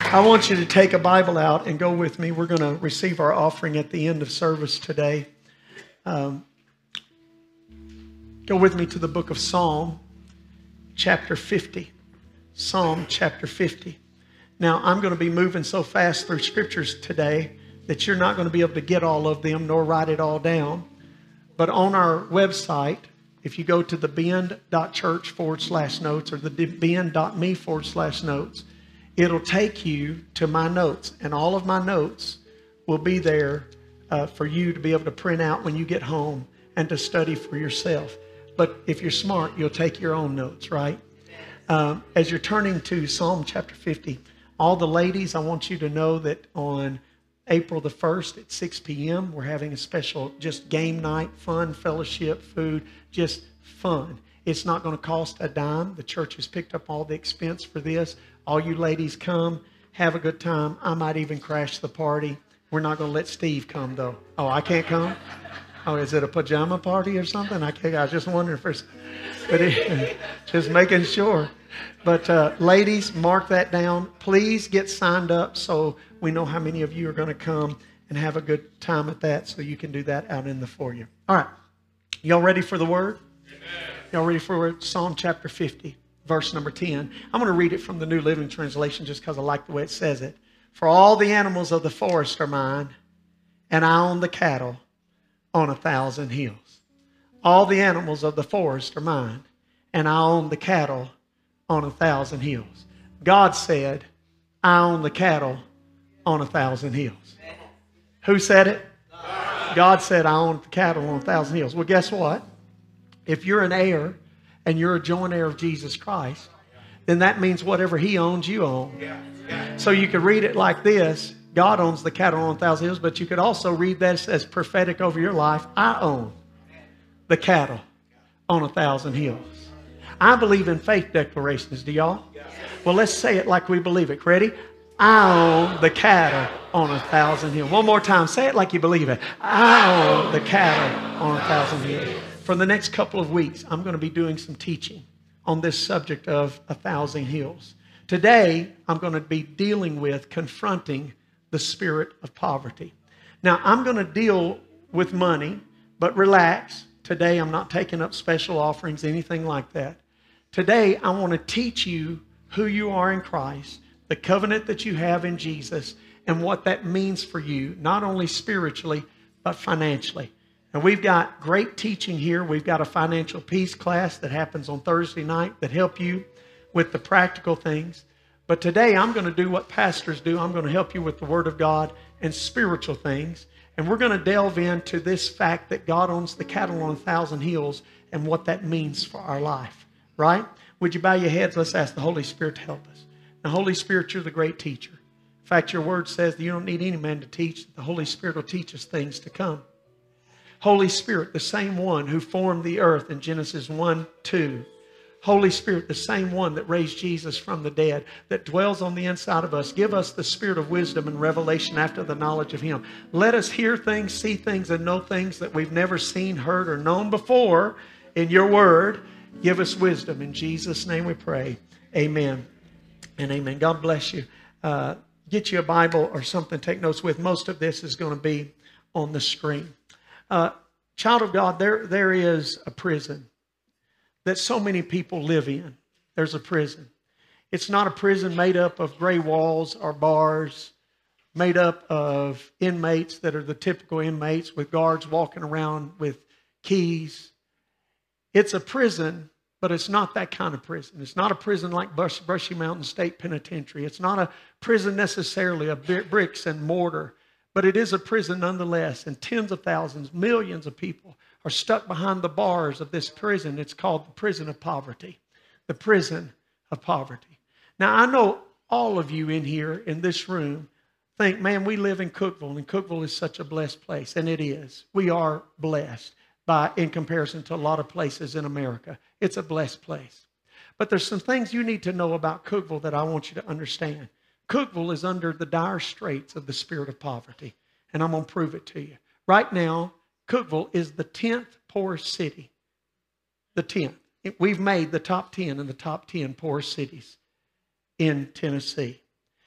I want you to take a Bible out and go with me. We're going to receive our offering at the end of service today. Go with me to the book of Psalm, chapter 50. Psalm, chapter 50. Now, I'm going to be moving so fast through scriptures today that you're not going to be able to get all of them nor write it all down. But on our website, if you go to thebend.church/notes or thebend.me/notes, it'll take you to my notes. And all of my notes will be there for you to be able to print out when you get home and to study for yourself. But if you're smart, you'll take your own notes, right? As you're turning to Psalm chapter 50, all the ladies, I want you to know that on April the 1st at 6 p.m., we're having a special just game night, fun, fellowship, food, just fun. It's not going to cost a dime. The church has picked up all the expense for this. All you ladies come, have a good time. I might even crash the party. We're not going to let Steve come, though. Oh, I can't come? Oh, is it a pajama party or something? I was just wondering first. But just making sure. But ladies, mark that down. Please get signed up so we know how many of you are going to come and have a good time at that, so you can do that out in the foyer. All right. Y'all ready for the word? Amen. Y'all ready for Psalm chapter 50, verse number 10? I'm going to read it from the New Living Translation just because I like the way it says it. For all the animals of the forest are mine, and I own the cattle on 1,000 hills. All the animals of the forest are mine, and I own the cattle on 1,000 hills. God said, I own the cattle on 1,000 hills. Who said it? God said, I own the cattle on 1,000 hills. Well, guess what? If you're an heir and you're a joint heir of Jesus Christ, then that means whatever He owns, you own. So you could read it like this. God owns the cattle on 1,000 hills, but you could also read that as prophetic over your life. I own the cattle on 1,000 hills. I believe in faith declarations. Do y'all? Well, let's say it like we believe it. Ready? I own the cattle on 1,000 hills. One more time. Say it like you believe it. I own the cattle on 1,000 hills. For the next couple of weeks, I'm going to be doing some teaching on this subject of 1,000 hills. Today, I'm going to be dealing with confronting the spirit of poverty. Now, I'm going to deal with money, but relax. Today, I'm not taking up special offerings, anything like that. Today, I want to teach you who you are in Christ, the covenant that you have in Jesus, and what that means for you, not only spiritually, but financially. And we've got great teaching here. We've got a financial peace class that happens on Thursday night that help you with the practical things. But today, I'm going to do what pastors do. I'm going to help you with the Word of God and spiritual things. And we're going to delve into this fact that God owns the cattle on 1,000 hills and what that means for our life. Right? Would you bow your heads? Let's ask the Holy Spirit to help us. Now, Holy Spirit, you're the great teacher. In fact, your word says that you don't need any man to teach. The Holy Spirit will teach us things to come. Holy Spirit, the same one who formed the earth in Genesis 1:2. Holy Spirit, the same one that raised Jesus from the dead, that dwells on the inside of us. Give us the spirit of wisdom and revelation after the knowledge of Him. Let us hear things, see things, and know things that we've never seen, heard, or known before in your word. Give us wisdom. In Jesus' name we pray. Amen and amen. God bless you. Get you a Bible or something to take notes with. Most of this is going to be on the screen. Child of God, there is a prison that so many people live in. There's a prison. It's not a prison made up of gray walls or bars, made up of inmates that are the typical inmates with guards walking around with keys. It's a prison, but it's not that kind of prison. It's not a prison like Brushy Mountain State Penitentiary. It's not a prison necessarily of bricks and mortar, but it is a prison nonetheless. And tens of thousands, millions of people are stuck behind the bars of this prison. It's called the prison of poverty. The prison of poverty. Now, I know all of you in here, in this room, think, man, we live in Cookeville, and Cookeville is such a blessed place. And it is. We are blessed in comparison to a lot of places in America. It's a blessed place. But there's some things you need to know about Cookeville that I want you to understand. Cookeville is under the dire straits of the spirit of poverty. And I'm going to prove it to you. Right now, Cookeville is the 10th poorest city. The 10th. We've made the top 10 in the top 10 poorest cities in Tennessee.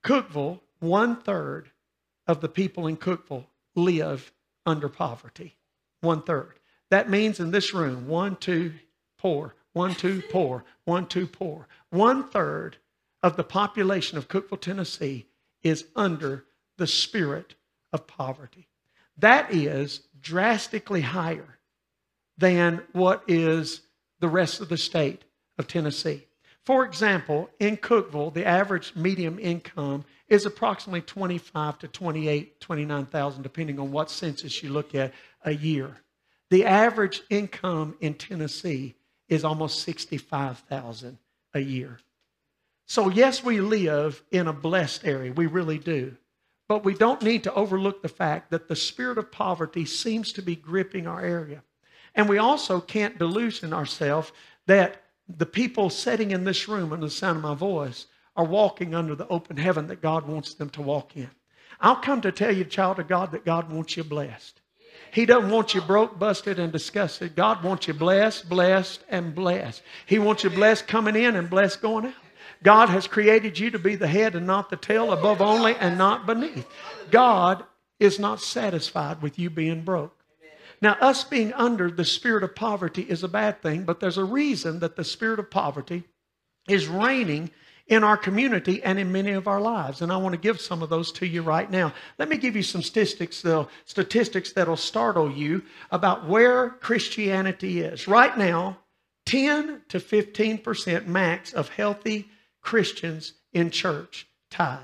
Cookeville, 1/3 of the people in Cookeville live under poverty. 1/3. That means in this room, 1, 2, poor, 1, 2, poor, 1, 2, poor. 1/3 of the population of Cookeville, Tennessee is under the spirit of poverty. That is drastically higher than what is the rest of the state of Tennessee. For example, in Cookeville, the average median income is approximately $25,000 to $28,000, $29,000, depending on what census you look at, a year. The average income in Tennessee is almost $65,000 a year. So yes, we live in a blessed area. We really do. But we don't need to overlook the fact that the spirit of poverty seems to be gripping our area. And we also can't delusion ourselves that the people sitting in this room under the sound of my voice are walking under the open heaven that God wants them to walk in. I'll come to tell you, child of God, that God wants you blessed. He doesn't want you broke, busted, and disgusted. God wants you blessed, blessed, and blessed. He wants you blessed coming in and blessed going out. God has created you to be the head and not the tail, above only and not beneath. God is not satisfied with you being broke. Now, us being under the spirit of poverty is a bad thing, but there's a reason that the spirit of poverty is reigning in our community and in many of our lives. And I want to give some of those to you right now. Let me give you some statistics that'll startle you about where Christianity is. Right now, 10 to 15% max of healthy Christians in church tithe.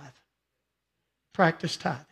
Practice tithing.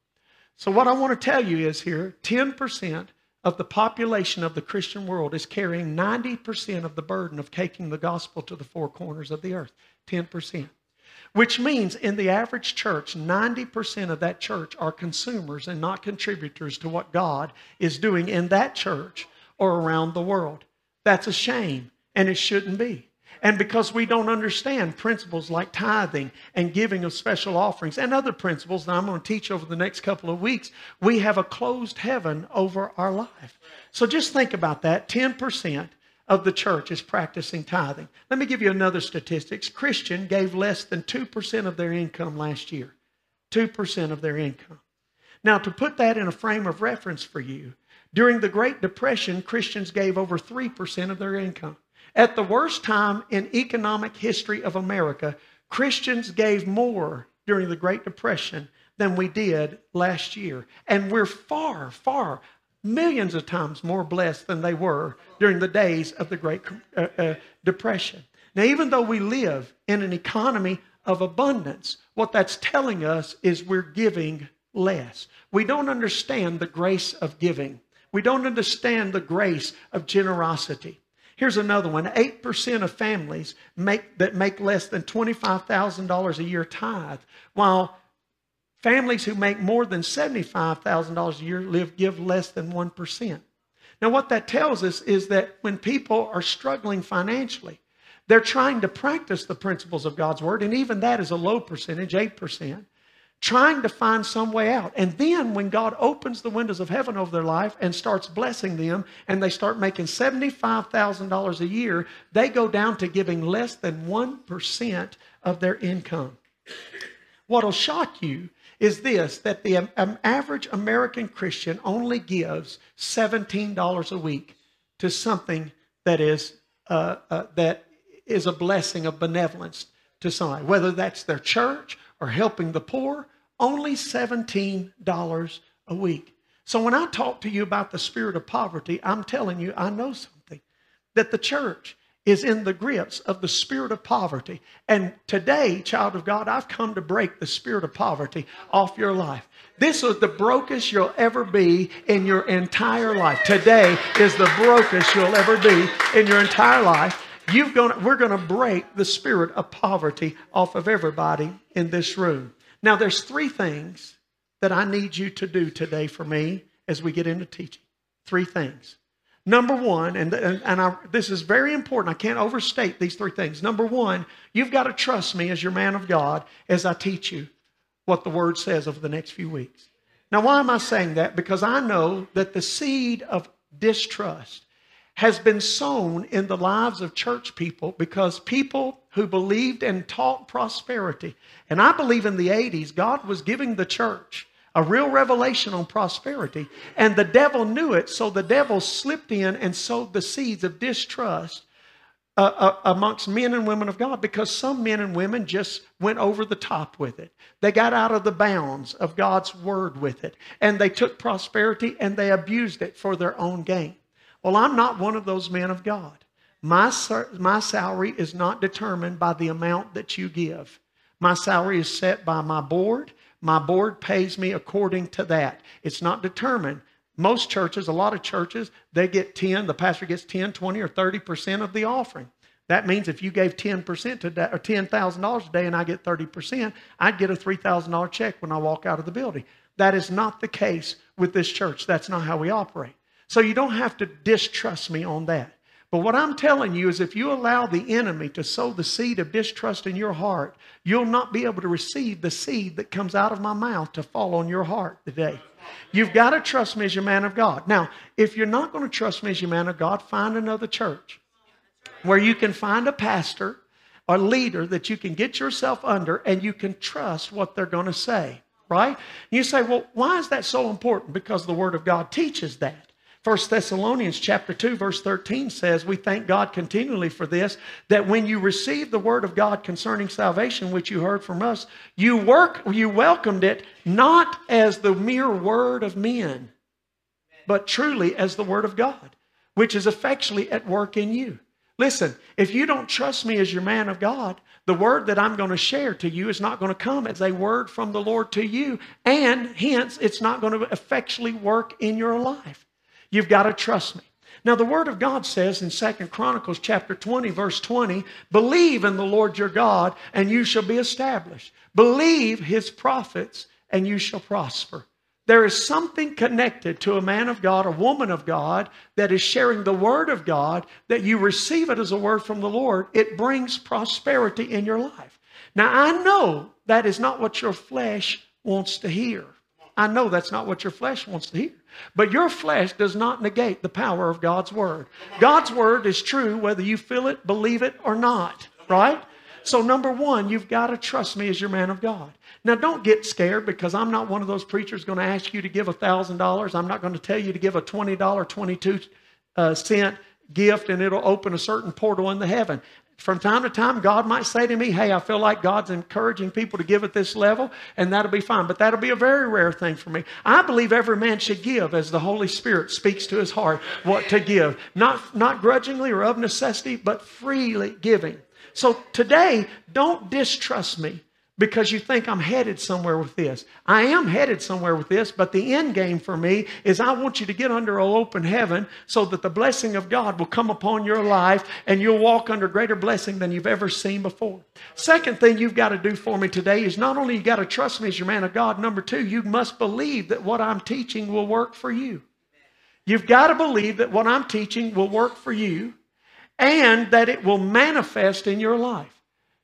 So what I want to tell you is here, 10% of the population of the Christian world is carrying 90% of the burden of taking the gospel to the four corners of the earth. 10%. Which means in the average church, 90% of that church are consumers and not contributors to what God is doing in that church or around the world. That's a shame, and it shouldn't be. And because we don't understand principles like tithing and giving of special offerings and other principles that I'm going to teach over the next couple of weeks, we have a closed heaven over our life. So just think about that. 10% of the church is practicing tithing. Let me give you another statistics. Christian gave less than 2% of their income last year. 2% of their income. Now, to put that in a frame of reference for you, during the Great Depression, Christians gave over 3% of their income. At the worst time in economic history of America, Christians gave more during the Great Depression than we did last year. And we're far, far, millions of times more blessed than they were during the days of the Great Depression. Now, even though we live in an economy of abundance, what that's telling us is we're giving less. We don't understand the grace of giving. We don't understand the grace of generosity. Here's another one. 8% of families that make less than $25,000 a year tithe, while families who make more than $75,000 a year give less than 1%. Now, what that tells us is that when people are struggling financially, they're trying to practice the principles of God's Word, and even that is a low percentage, 8%, trying to find some way out. And then when God opens the windows of heaven over their life and starts blessing them, and they start making $75,000 a year, they go down to giving less than 1% of their income. What'll shock you is this, that the average American Christian only gives $17 a week to something that is a blessing of benevolence to somebody, whether that's their church or helping the poor. Only $17 a week. So when I talk to you about the spirit of poverty, I'm telling you, I know something. That the church is in the grips of the spirit of poverty. And today, child of God, I've come to break the spirit of poverty off your life. This is the brokest you'll ever be in your entire life. Today is the brokest you'll ever be in your entire life. We're going to break the spirit of poverty off of everybody in this room. Now, there's 3 things that I need you to do today for me as we get into teaching. 3 things. Number 1, this is very important. I can't overstate these 3 things. Number 1, you've got to trust me as your man of God as I teach you what the Word says over the next few weeks. Now, why am I saying that? Because I know that the seed of distrust has been sown in the lives of church people because people who believed and taught prosperity. And I believe in the 80s, God was giving the church a real revelation on prosperity. And the devil knew it, so the devil slipped in and sowed the seeds of distrust amongst men and women of God, because some men and women just went over the top with it. They got out of the bounds of God's word with it. And they took prosperity and they abused it for their own gain. Well, I'm not one of those men of God. My salary is not determined by the amount that you give. My salary is set by my board. My board pays me according to that. It's not determined. Most churches, a lot of churches, they get 10, the pastor gets 10, 20, or 30% of the offering. That means if you gave 10% today, or $10,000 a day and I get 30%, I'd get a $3,000 check when I walk out of the building. That is not the case with this church. That's not how we operate. So you don't have to distrust me on that. But what I'm telling you is if you allow the enemy to sow the seed of distrust in your heart, you'll not be able to receive the seed that comes out of my mouth to fall on your heart today. You've got to trust me as your man of God. Now, if you're not going to trust me as your man of God, find another church where you can find a pastor or leader that you can get yourself under and you can trust what they're going to say, right? You say, well, why is that so important? Because the Word of God teaches that. 1 Thessalonians chapter 2, verse 13 says, we thank God continually for this, that when you received the word of God concerning salvation, which you heard from us, you welcomed it not as the mere word of men, but truly as the word of God, which is effectually at work in you. Listen, if you don't trust me as your man of God, the word that I'm going to share to you is not going to come as a word from the Lord to you, and hence it's not going to effectually work in your life. You've got to trust me. Now, the Word of God says in 2 Chronicles chapter 20, verse 20, believe in the Lord your God, and you shall be established. Believe His prophets, and you shall prosper. There is something connected to a man of God, a woman of God, that is sharing the Word of God, that you receive it as a word from the Lord. It brings prosperity in your life. Now, I know that is not what your flesh wants to hear. I know that's not what your flesh wants to hear. But your flesh does not negate the power of God's Word. God's Word is true whether you feel it, believe it, or not. Right? So number one, you've got to trust me as your man of God. Now don't get scared, because I'm not one of those preachers going to ask you to give $1,000. I'm not going to tell you to give a $20, 22 cent gift and it'll open a certain portal into heaven. From time to time, God might say to me, hey, I feel like God's encouraging people to give at this level, and that'll be fine. But that'll be a very rare thing for me. I believe every man should give as the Holy Spirit speaks to his heart what to give. Not grudgingly or of necessity, but freely giving. So today, don't distrust me because you think I'm headed somewhere with this. I am headed somewhere with this, but the end game for me is I want you to get under an open heaven so that the blessing of God will come upon your life and you'll walk under greater blessing than you've ever seen before. Second thing you've got to do for me today is not only you got to trust me as your man of God, number two, you must believe that what I'm teaching will work for you. You've got to believe that what I'm teaching will work for you and that it will manifest in your life.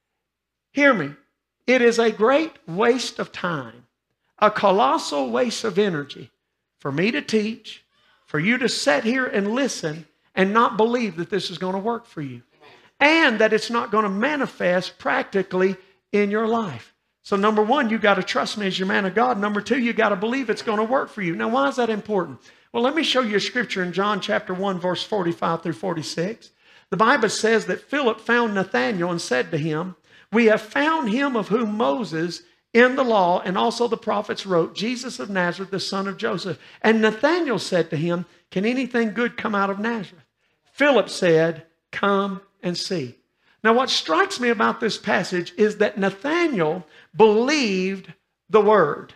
Hear me. It is a great waste of time, a colossal waste of energy for me to teach, for you to sit here and listen and not believe that this is going to work for you and that it's not going to manifest practically in your life. So number one, you've got to trust me as your man of God. Number two, you've got to believe it's going to work for you. Now, why is that important? Well, let me show you a scripture in John chapter 1, verse 45 through 46. The Bible says that Philip found Nathanael and said to him, we have found him of whom Moses in the law and also the prophets wrote, Jesus of Nazareth, the son of Joseph. And Nathanael said to him, can anything good come out of Nazareth? Philip said, come and see. Now what strikes me about this passage is that Nathanael believed the word.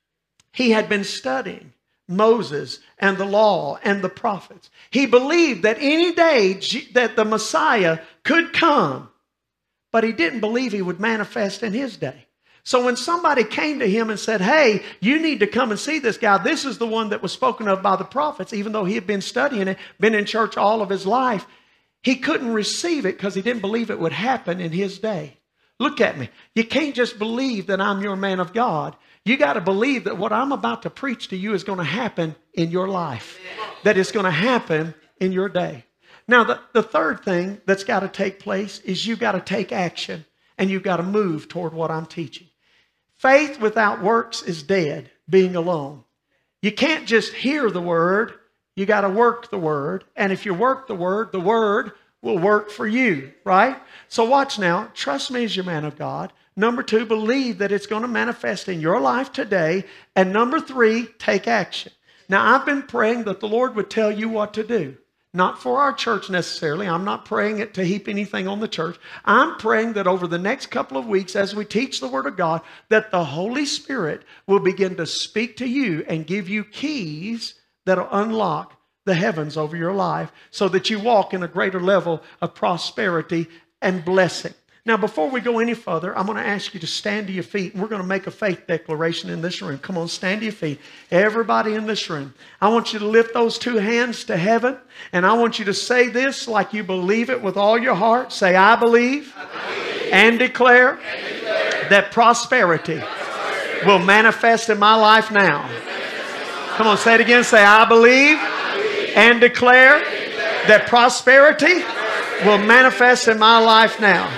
He had been studying Moses and the law and the prophets. He believed that any day that the Messiah could come, but he didn't believe he would manifest in his day. So when somebody came to him and said, hey, you need to come and see this guy. This is the one that was spoken of by the prophets, even though he had been studying it, been in church all of his life. He couldn't receive it because he didn't believe it would happen in his day. Look at me. You can't just believe that I'm your man of God. You got to believe that what I'm about to preach to you is going to happen in your life. That it's going to happen in your day. Now, the third thing that's got to take place is you've got to take action and you've got to move toward what I'm teaching. Faith without works is dead, being alone. You can't just hear the word. You got to work the word. And if you work the word will work for you, right? So watch now. Trust me as your man of God. Number 2, believe that it's going to manifest in your life today. And number 3, take action. Now, I've been praying that the Lord would tell you what to do. Not for our church necessarily. I'm not praying it to heap anything on the church. I'm praying that over the next couple of weeks as we teach the Word of God, that the Holy Spirit will begin to speak to you and give you keys that will unlock the heavens over your life so that you walk in a greater level of prosperity and blessing. Now, before we go any further, I'm going to ask you to stand to your feet, and we're going to make a faith declaration in this room. Come on, stand to your feet. Everybody in this room, I want you to lift those 2 hands to heaven, and I want you to say this like you believe it with all your heart. Say, I believe, and declare that prosperity will manifest in my life now. Come on, say it again. Say, I believe and declare that prosperity will manifest in my life now.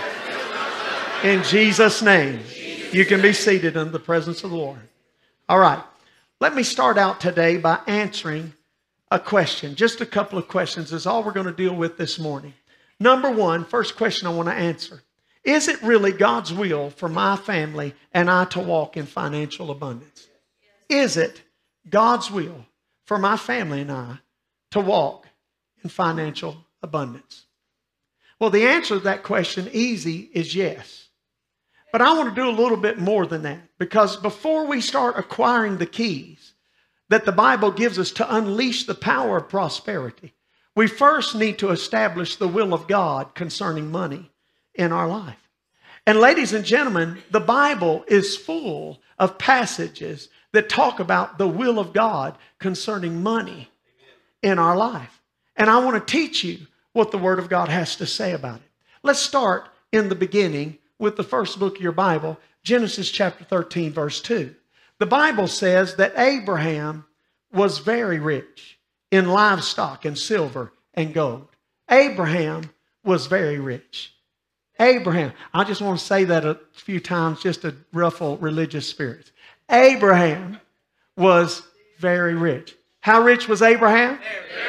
In Jesus' name, you can be seated in the presence of the Lord. All right. Let me start out today by answering a question. Just a couple of questions is all we're going to deal with this morning. Number 1, first question I want to answer. Is it really God's will for my family and I to walk in financial abundance? Is it God's will for my family and I to walk in financial abundance? Well, the answer to that question, easy, is yes. But I want to do a little bit more than that, because before we start acquiring the keys that the Bible gives us to unleash the power of prosperity, we first need to establish the will of God concerning money in our life. And ladies and gentlemen, the Bible is full of passages that talk about the will of God concerning money in our life. And I want to teach you what the Word of God has to say about it. Let's start in the beginning with the first book of your Bible, Genesis chapter 13, verse 2. The Bible says that Abraham was very rich in livestock and silver and gold. Abraham was very rich. Abraham, I just want to say that a few times just to ruffle religious spirits. Abraham was very rich. How rich was Abraham?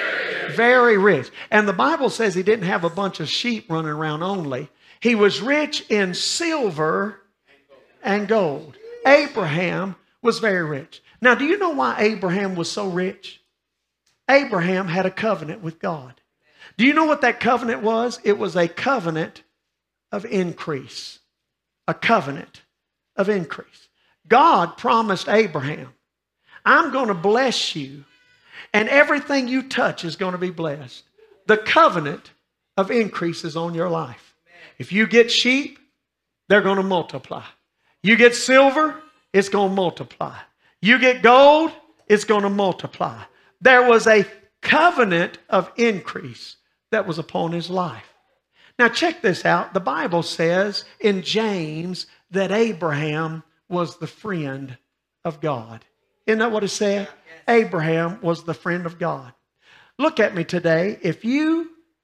Very rich. And the Bible says he didn't have a bunch of sheep running around only. He was rich in silver and gold. Abraham was very rich. Now, do you know why Abraham was so rich? Abraham had a covenant with God. Do you know what that covenant was? It was a covenant of increase. A covenant of increase. God promised Abraham, I'm going to bless you, and everything you touch is going to be blessed. The covenant of increase is on your life. If you get sheep, they're going to multiply. You get silver, it's going to multiply. You get gold, it's going to multiply. There was a covenant of increase that was upon his life. Now check this out. The Bible says in James that Abraham was the friend of God. Isn't that what it said? Abraham was the friend of God. Look at me today. If you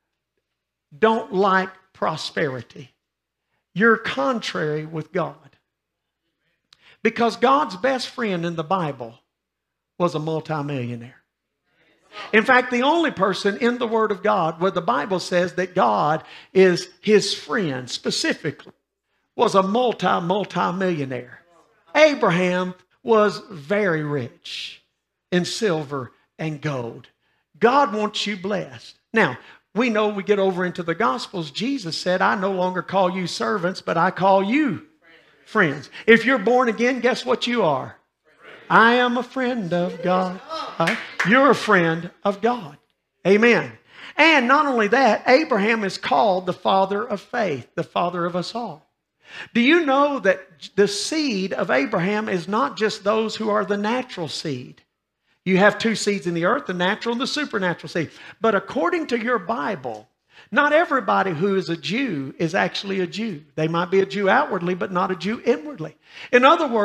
don't like prosperity, you're contrary with God. Because God's best friend in the Bible was a multimillionaire. In fact, the only person in the Word of God where the Bible says that God is his friend specifically was a multimillionaire. Abraham was very rich in silver and gold. God wants you blessed. Now, we know we get over into the Gospels. Jesus said, I no longer call you servants, but I call you friends. If you're born again, guess what you are? I am a friend of God. Right? You're a friend of God. Amen. And not only that, Abraham is called the father of faith, the father of us all. Do you know that the seed of Abraham is not just those who are the natural seed? You have 2 seeds in the earth, the natural and the supernatural seed. But according to your Bible, not everybody who is a Jew is actually a Jew. They might be a Jew outwardly, but not a Jew inwardly. In other words,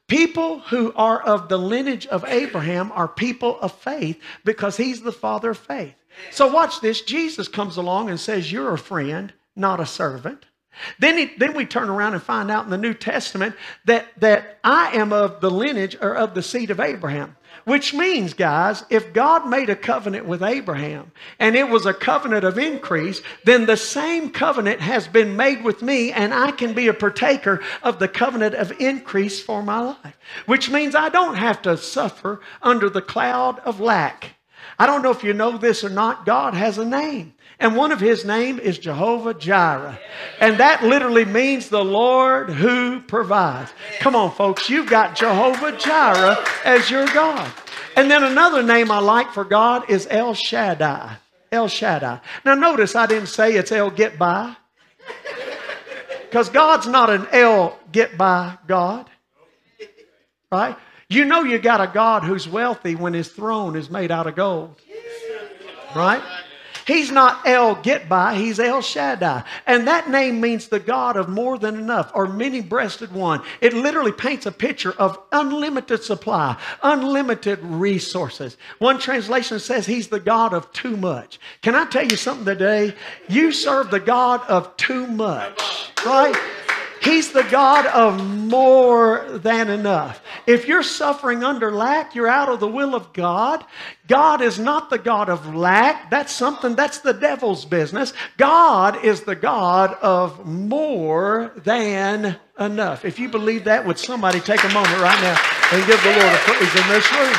People who are of the lineage of Abraham are people of faith because he's the father of faith. So watch this. Jesus comes along and says, you're a friend, not a servant. Then we turn around and find out in the New Testament that I am of the lineage or of the seed of Abraham. Which means, guys, if God made a covenant with Abraham and it was a covenant of increase, then the same covenant has been made with me and I can be a partaker of the covenant of increase for my life. Which means I don't have to suffer under the cloud of lack. I don't know if you know this or not, God has a name. And one of his name is Jehovah Jireh. And that literally means the Lord who provides. Come on, folks. You've got Jehovah Jireh as your God. And then another name I like for God is El Shaddai. El Shaddai. Now notice I didn't say it's El Get By. Because God's not an El Get By God. Right? You know you got a God who's wealthy when his throne is made out of gold. Right? He's not El Get By, he's El Shaddai. And that name means the God of more than enough or many-breasted one. It literally paints a picture of unlimited supply, unlimited resources. One translation says he's the God of too much. Can I tell you something today? You serve the God of too much, right? He's the God of more than enough. If you're suffering under lack, you're out of the will of God. God is not the God of lack. That's the devil's business. God is the God of more than enough. If you believe that, would somebody take a moment right now and give the Lord a praise in this room?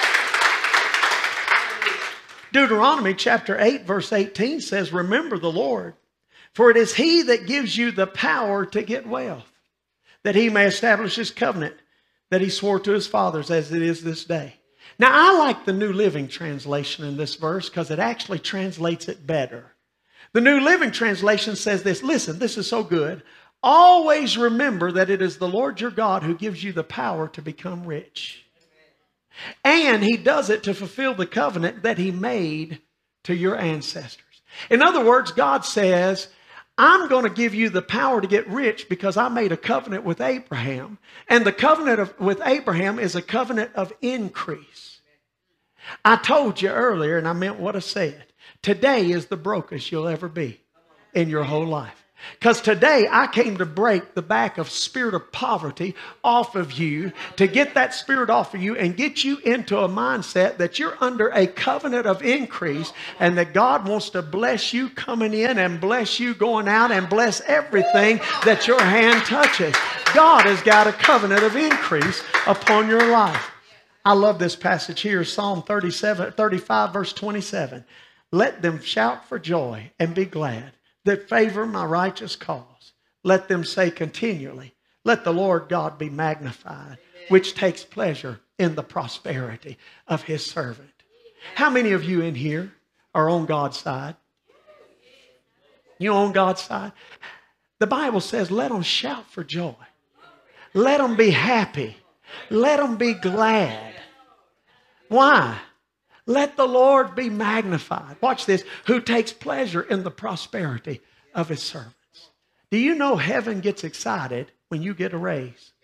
Deuteronomy chapter 8 verse 18 says, remember the Lord. For it is he that gives you the power to get wealth, that he may establish his covenant that he swore to his fathers as it is this day. Now, I like the New Living Translation in this verse because it actually translates it better. The New Living Translation says this. Listen, this is so good. Always remember that it is the Lord your God who gives you the power to become rich. And he does it to fulfill the covenant that he made to your ancestors. In other words, God says, I'm going to give you the power to get rich because I made a covenant with Abraham. And the covenant with Abraham is a covenant of increase. I told you earlier, and I meant what I said. Today is the brokest you'll ever be in your whole life. Because today I came to break the back of spirit of poverty off of you, to get that spirit off of you and get you into a mindset that you're under a covenant of increase and that God wants to bless you coming in and bless you going out and bless everything that your hand touches. God has got a covenant of increase upon your life. I love this passage here, Psalm 35 verse 27. Let them shout for joy and be glad that favor my righteous cause. Let them say continually, let the Lord God be magnified, which takes pleasure in the prosperity of his servant. How many of you in here are on God's side? You on God's side? The Bible says, let them shout for joy. Let them be happy. Let them be glad. Why? Let the Lord be magnified. Watch this. Who takes pleasure in the prosperity of his servants. Do you know heaven gets excited when you get a raise?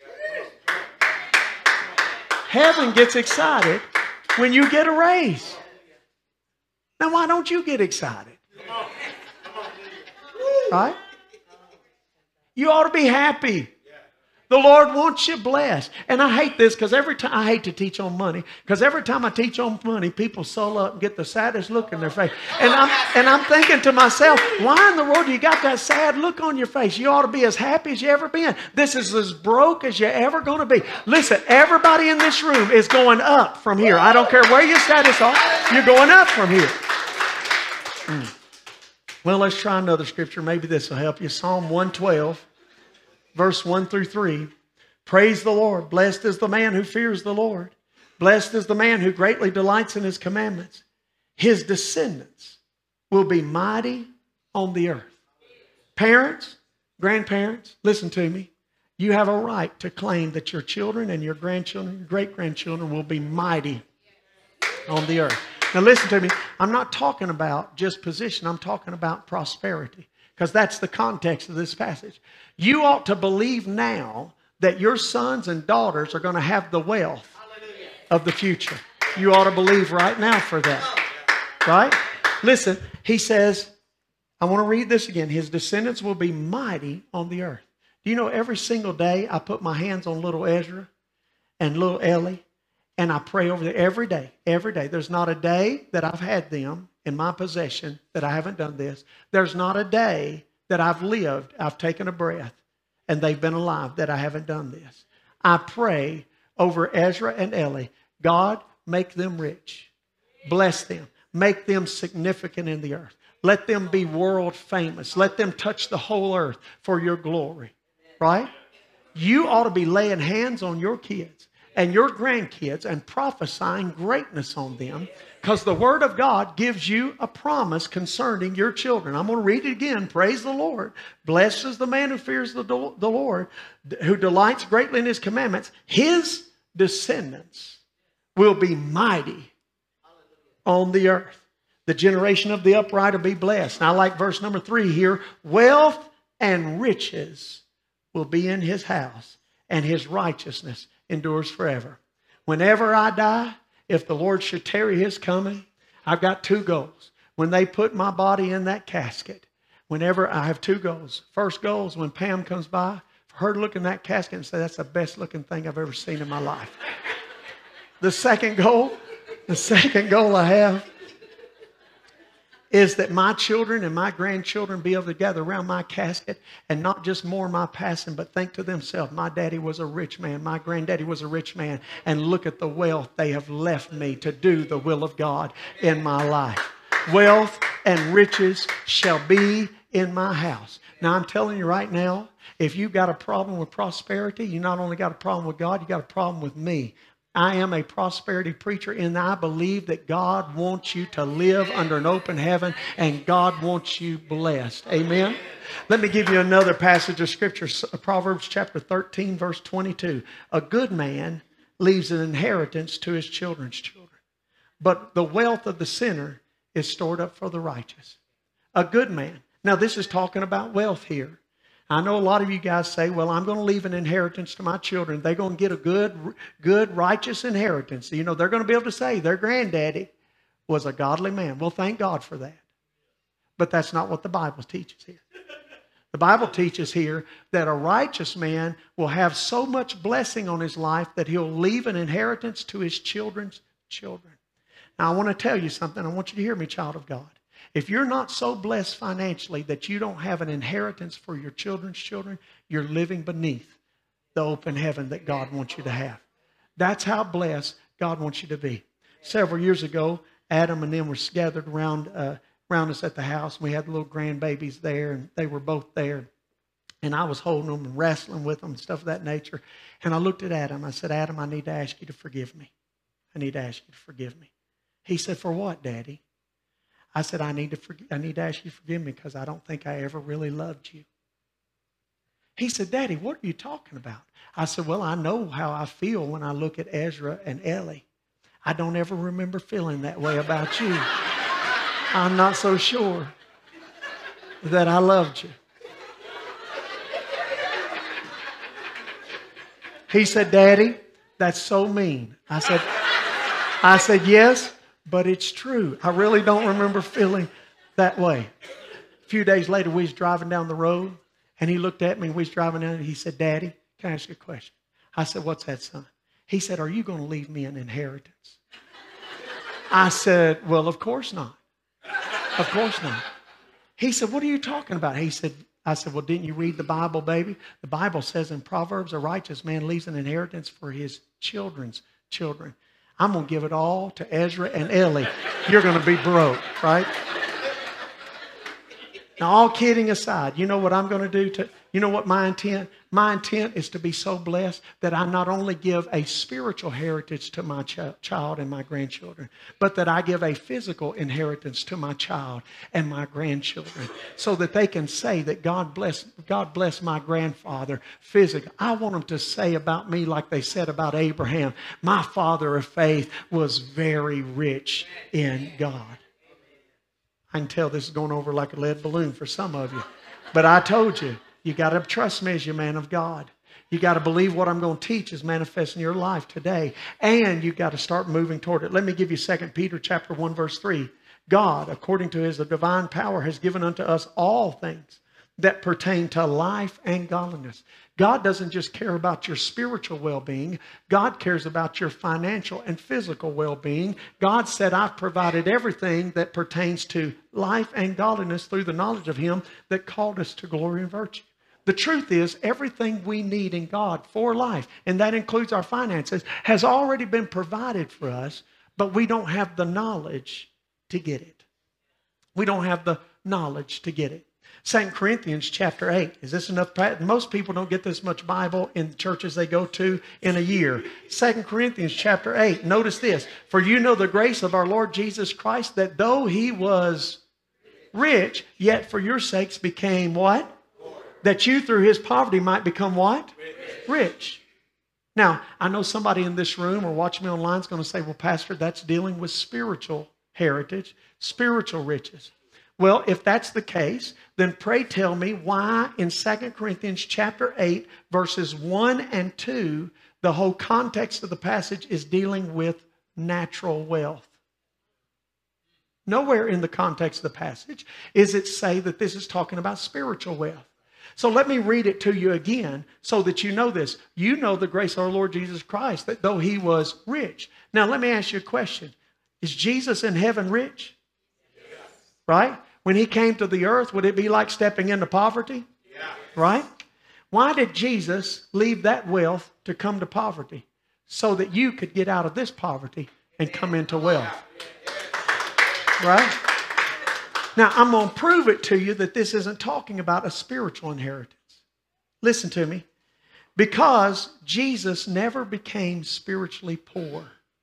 Heaven gets excited when you get a raise. Now, why don't you get excited? Right? You ought to be happy. The Lord wants you blessed. And I hate this because every time, I hate to teach on money, because every time I teach on money, people soul up and get the saddest look in their face. And I'm thinking to myself, why in the world do you got that sad look on your face? You ought to be as happy as you ever been. This is as broke as you're ever going to be. Listen, everybody in this room is going up from here. I don't care where your status are. You're going up from here. Well, let's try another scripture. Maybe this will help you. Psalm 112. Verse 1 through 3. Praise the Lord. Blessed is the man who fears the Lord. Blessed is the man who greatly delights in his commandments. His descendants will be mighty on the earth. Parents, grandparents, listen to me. You have a right to claim that your children and your grandchildren, your great-grandchildren will be mighty on the earth. Now listen to me. I'm not talking about just position. I'm talking about prosperity. Because that's the context of this passage. You ought to believe now that your sons and daughters are going to have the wealth of the future. You ought to believe right now for that. Right? Listen, he says, I want to read this again. His descendants will be mighty on the earth. Do you know every single day I put my hands on little Ezra and little Ellie, and I pray over them every day, every day. There's not a day that I've had them in my possession that I haven't done this. There's not a day that I've lived, I've taken a breath, and they've been alive that I haven't done this. I pray over Ezra and Ellie, God, make them rich. Bless them. Make them significant in the earth. Let them be world famous. Let them touch the whole earth for your glory. Right? You ought to be laying hands on your kids and your grandkids and prophesying greatness on them, because the Word of God gives you a promise concerning your children. I'm going to read it again. Praise the Lord. Blessed is the man who fears the Lord, who delights greatly in His commandments. His descendants will be mighty on the earth. The generation of the upright will be blessed. And I like verse number 3 here. Wealth and riches will be in his house, and his righteousness endures forever. Whenever I die, if the Lord should tarry His coming, I've got 2 goals. When they put my body in that casket, whenever I have 2 goals. First goal is when Pam comes by, for her to look in that casket and say, that's the best looking thing I've ever seen in my life. The second goal I have is that my children and my grandchildren be able to gather around my casket and not just mourn my passing, but think to themselves, my daddy was a rich man, my granddaddy was a rich man, and look at the wealth they have left me to do the will of God in my life. Wealth and riches shall be in my house. Now I'm telling you right now, if you've got a problem with prosperity, you not only got a problem with God, you got a problem with me. I am a prosperity preacher, and I believe that God wants you to live under an open heaven, and God wants you blessed. Amen? Let me give you another passage of Scripture, Proverbs chapter 13, verse 22. A good man leaves an inheritance to his children's children, but the wealth of the sinner is stored up for the righteous. A good man. Now, this is talking about wealth here. I know a lot of you guys say, well, I'm going to leave an inheritance to my children. They're going to get a good, righteous inheritance. You know, they're going to be able to say their granddaddy was a godly man. Well, thank God for that. But that's not what the Bible teaches here. The Bible teaches here that a righteous man will have so much blessing on his life that he'll leave an inheritance to his children's children. Now, I want to tell you something. I want you to hear me, child of God. If you're not so blessed financially that you don't have an inheritance for your children's children, you're living beneath the open heaven that God wants you to have. That's how blessed God wants you to be. Several years ago, Adam and them were gathered around us at the house. We had the little grandbabies there, and they were both there. And I was holding them and wrestling with them and stuff of that nature. And I looked at Adam. I said, Adam, I need to ask you to forgive me. I need to ask you to forgive me. He said, for what, Daddy? I said, I need to ask you to forgive me because I don't think I ever really loved you. He said, Daddy, what are you talking about? I said, well, I know how I feel when I look at Ezra and Ellie. I don't ever remember feeling that way about you. I'm not so sure that I loved you. He said, Daddy, that's so mean. I said, yes. But it's true. I really don't remember feeling that way. A few days later, we was driving down the road, and he looked at me, and we was driving down, and he said, Daddy, can I ask you a question? I said, what's that, son? He said, are you going to leave me an inheritance? I said, well, of course not. Of course not. He said, what are you talking about? I said, well, didn't you read the Bible, baby? The Bible says in Proverbs, a righteous man leaves an inheritance for his children's children. I'm going to give it all to Ezra and Ellie. You're going to be broke, right? Now, all kidding aside, you know what I'm going to do? You know what my intent? My intent is to be so blessed that I not only give a spiritual heritage to my child and my grandchildren, but that I give a physical inheritance to my child and my grandchildren so that they can say that God bless my grandfather physically. I want them to say about me like they said about Abraham, my father of faith was very rich in God. I can tell this is going over like a lead balloon for some of you. But I told you, you got to trust me as your man of God. You got to believe what I'm going to teach is manifest in your life today. And you got to start moving toward it. Let me give you 2 Peter chapter 1, verse 3. God, according to his divine power, has given unto us all things that pertain to life and godliness. God doesn't just care about your spiritual well-being. God cares about your financial and physical well-being. God said, I've provided everything that pertains to life and godliness through the knowledge of him that called us to glory and virtue. The truth is, everything we need in God for life, and that includes our finances, has already been provided for us, but we don't have the knowledge to get it. We don't have the knowledge to get it. 2 Corinthians chapter 8. Is this enough? Most people don't get this much Bible in churches they go to in a year. 2 Corinthians chapter 8. Notice this. For you know the grace of our Lord Jesus Christ, that though he was rich, yet for your sakes became what? That you through his poverty might become what? Rich. Now, I know somebody in this room or watching me online is going to say, well, Pastor, that's dealing with spiritual heritage, spiritual riches. Well, if that's the case, then pray tell me why in 2 Corinthians chapter 8, verses 1 and 2, the whole context of the passage is dealing with natural wealth. Nowhere in the context of the passage is it say that this is talking about spiritual wealth. So let me read it to you again so that you know this. You know the grace of our Lord Jesus Christ, that though he was rich. Now let me ask you a question. Is Jesus in heaven rich? Yes. Right? When he came to the earth, would it be like stepping into poverty? Yeah. Right? Why did Jesus leave that wealth to come to poverty? So that you could get out of this poverty and come into wealth. Right? Now, I'm going to prove it to you that this isn't talking about a spiritual inheritance. Listen to me. Because Jesus never became spiritually poor.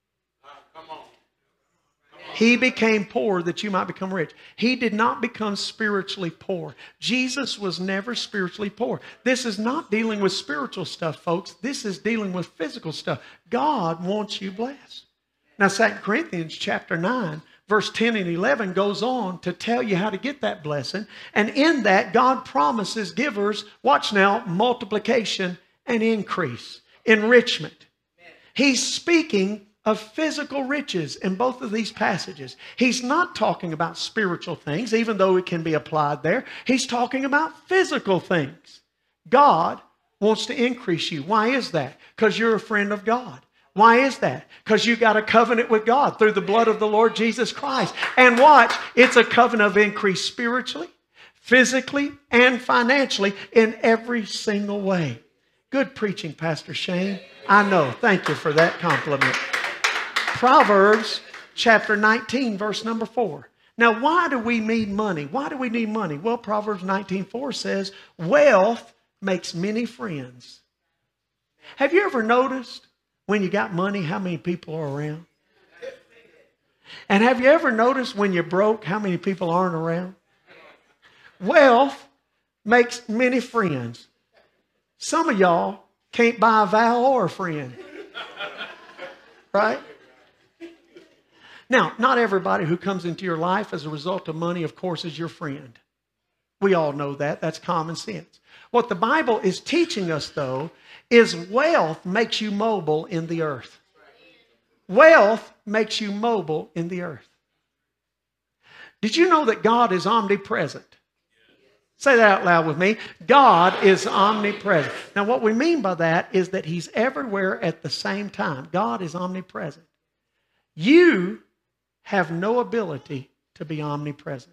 He became poor that you might become rich. He did not become spiritually poor. Jesus was never spiritually poor. This is not dealing with spiritual stuff, folks. This is dealing with physical stuff. God wants you blessed. Now, 2 Corinthians chapter 9, verse 10 and 11 goes on to tell you how to get that blessing. And in that, God promises givers, watch now, multiplication and increase, enrichment. He's speaking of physical riches in both of these passages. He's not talking about spiritual things, even though it can be applied there. He's talking about physical things. God wants to increase you. Why is that? Because you're a friend of God. Why is that? Because you got a covenant with God through the blood of the Lord Jesus Christ. And watch, it's a covenant of increase spiritually, physically, and financially in every single way. Good preaching, Pastor Shane. I know. Thank you for that compliment. Proverbs chapter 19, verse number 4. Now, why do we need money? Why do we need money? Well, Proverbs 19:4 says, wealth makes many friends. Have you ever noticed when you got money how many people are around? And have you ever noticed when you're broke how many people aren't around? Wealth makes many friends. Some of y'all can't buy a vow or a friend. Right? Now, not everybody who comes into your life as a result of money, of course, is your friend. We all know that. That's common sense. What the Bible is teaching us, though, is wealth makes you mobile in the earth. Wealth makes you mobile in the earth. Did you know that God is omnipresent? Say that out loud with me. God is omnipresent. Now, what we mean by that is that he's everywhere at the same time. God is omnipresent. You have no ability to be omnipresent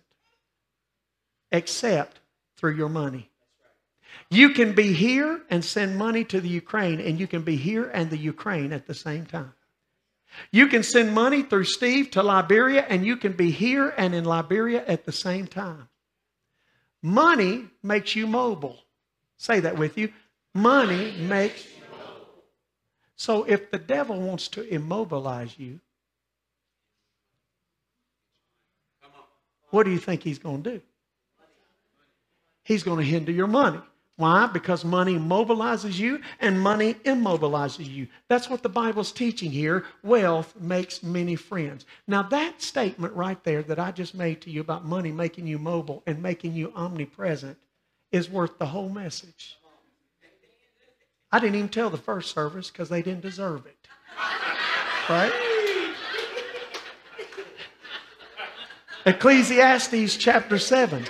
except through your money. You can be here and send money to the Ukraine, and you can be here and the Ukraine at the same time. You can send money through Steve to Liberia, and you can be here and in Liberia at the same time. Money makes you mobile. Say that with you. Money makes you mobile. So if the devil wants to immobilize you, what do you think he's going to do? He's going to hinder your money. Why? Because money mobilizes you and money immobilizes you. That's what the Bible's teaching here. Wealth makes many friends. Now that statement right there that I just made to you about money making you mobile and making you omnipresent is worth the whole message. I didn't even tell the first service because they didn't deserve it. Right? Ecclesiastes chapter 7.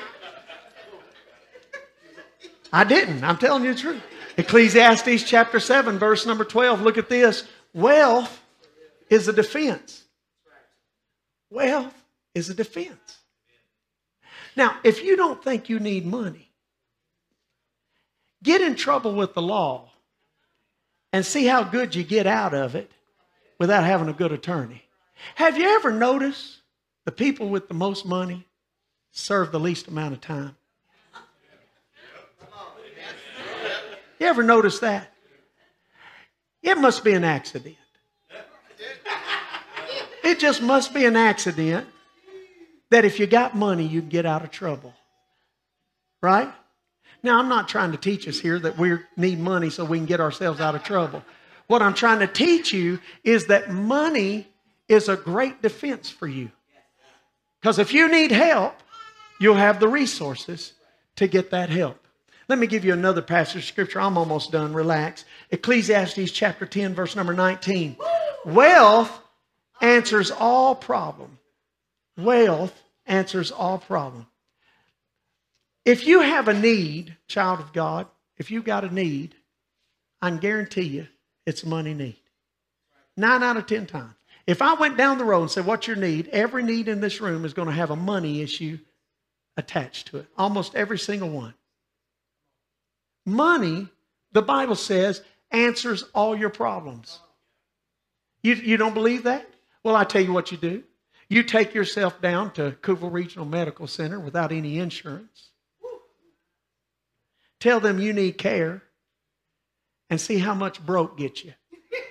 I didn't. I'm telling you the truth. Ecclesiastes chapter 7, verse number 12. Look at this. Wealth is a defense. Wealth is a defense. Now, if you don't think you need money, get in trouble with the law and see how good you get out of it without having a good attorney. Have you ever noticed the people with the most money serve the least amount of time? You ever notice that? It must be an accident. It just must be an accident that if you got money, you can get out of trouble. Right? Now, I'm not trying to teach us here that we need money so we can get ourselves out of trouble. What I'm trying to teach you is that money is a great defense for you. Because if you need help, you'll have the resources to get that help. Let me give you another passage of scripture. I'm almost done. Relax. Ecclesiastes chapter 10, verse number 19. Wealth answers all problem. Wealth answers all problem. If you have a need, child of God, if you've got a need, I can guarantee you it's a money need. 9 out of 10 times. If I went down the road and said, what's your need? Every need in this room is going to have a money issue attached to it. Almost every single one. Money, the Bible says, answers all your problems. You don't believe that? Well, I tell you what you do. You take yourself down to Cookeville Regional Medical Center without any insurance. Tell them you need care and see how much broke gets you.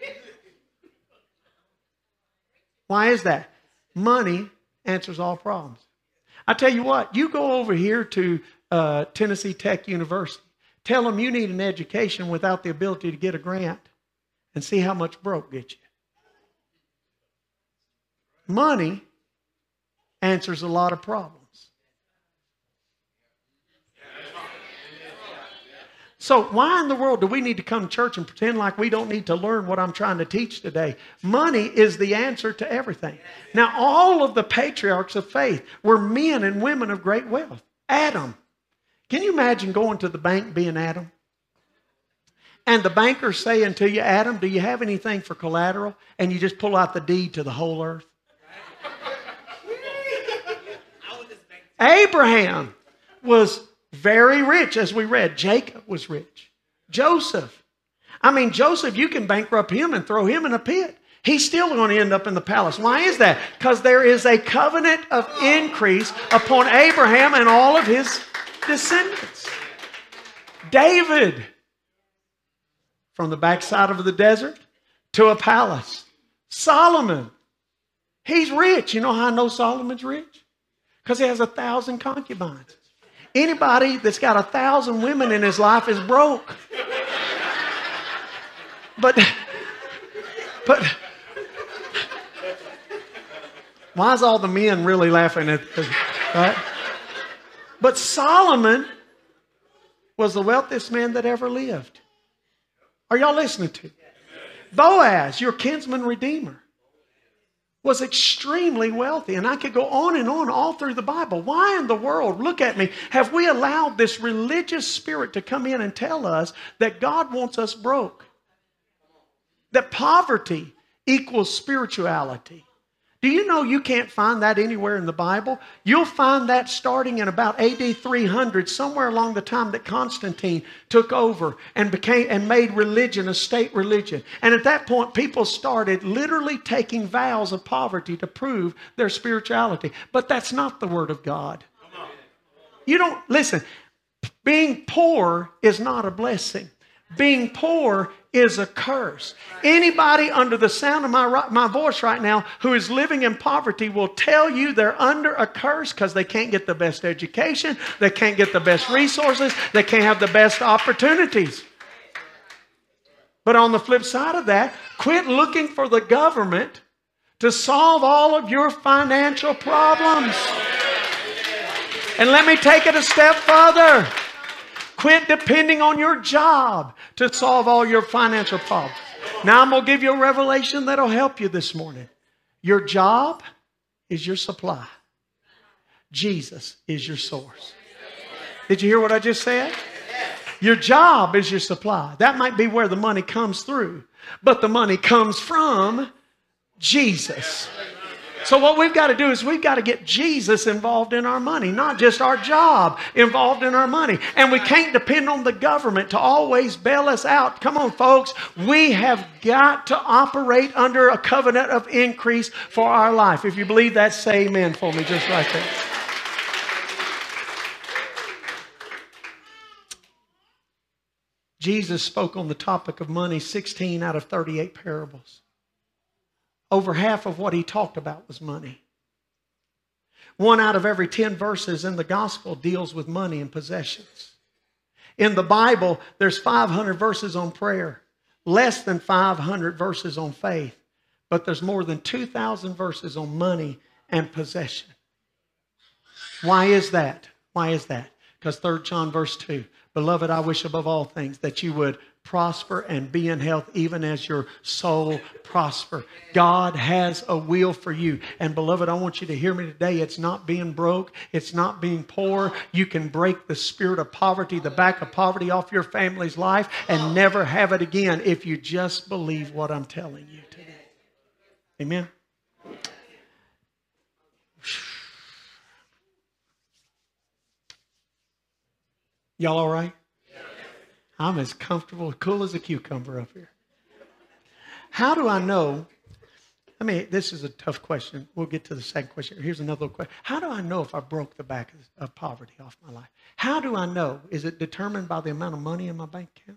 Why is that? Money answers all problems. I tell you what, you go over here to Tennessee Tech University. Tell them you need an education without the ability to get a grant and see how much broke gets you. Money answers a lot of problems. So why in the world do we need to come to church and pretend like we don't need to learn what I'm trying to teach today? Money is the answer to everything. Now, all of the patriarchs of faith were men and women of great wealth. Adam. Can you imagine going to the bank being Adam? And the banker saying to you, Adam, do you have anything for collateral? And you just pull out the deed to the whole earth. Abraham was very rich, as we read. Jacob was rich. Joseph. I mean, Joseph, you can bankrupt him and throw him in a pit. He's still going to end up in the palace. Why is that? Because there is a covenant of increase upon Abraham and all of his descendants. David, from the backside of the desert to a palace. Solomon, he's rich. You know how I know Solomon's rich? Because he has 1,000 concubines. Anybody that's got 1,000 women in his life is broke. But why is all the men really laughing at this? Right? But Solomon was the wealthiest man that ever lived. Are y'all listening to me? Boaz, your kinsman redeemer, was extremely wealthy. And I could go on and on all through the Bible. Why in the world, look at me, have we allowed this religious spirit to come in and tell us that God wants us broke? That poverty equals spirituality. Do you know you can't find that anywhere in the Bible? You'll find that starting in about AD 300, somewhere along the time that Constantine took over and made religion a state religion. And at that point, people started literally taking vows of poverty to prove their spirituality. But that's not the Word of God. You don't, listen, being poor is not a blessing. Being poor is a curse. Anybody under the sound of my voice right now who is living in poverty will tell you they're under a curse because they can't get the best education, they can't get the best resources, they can't have the best opportunities. But on the flip side of that, quit looking for the government to solve all of your financial problems. And let me take it a step further. Quit depending on your job to solve all your financial problems. Now I'm going to give you a revelation that'll help you this morning. Your job is your supply. Jesus is your source. Did you hear what I just said? Your job is your supply. That might be where the money comes through, but the money comes from Jesus. So what we've got to do is we've got to get Jesus involved in our money, not just our job involved in our money. And we can't depend on the government to always bail us out. Come on, folks. We have got to operate under a covenant of increase for our life. If you believe that, say amen for me just right there. Jesus spoke on the topic of money 16 out of 38 parables. Over half of what he talked about was money. 1 out of every 10 verses in the gospel deals with money and possessions. In the Bible, there's 500 verses on prayer, less than 500 verses on faith, but there's more than 2,000 verses on money and possession. Why is that? Why is that? Because 3 John verse 2, Beloved, I wish above all things that you would prosper and be in health even as your soul prosper. God has a will for you. And beloved, I want you to hear me today. It's not being broke. It's not being poor. You can break the spirit of poverty, the back of poverty off your family's life and never have it again if you just believe what I'm telling you today. Amen. Y'all all right? I'm as comfortable, cool as a cucumber up here. How do I know? I mean, this is a tough question. We'll get to the second question. Here's another question. How do I know if I broke the back of poverty off my life? How do I know? Is it determined by the amount of money in my bank account?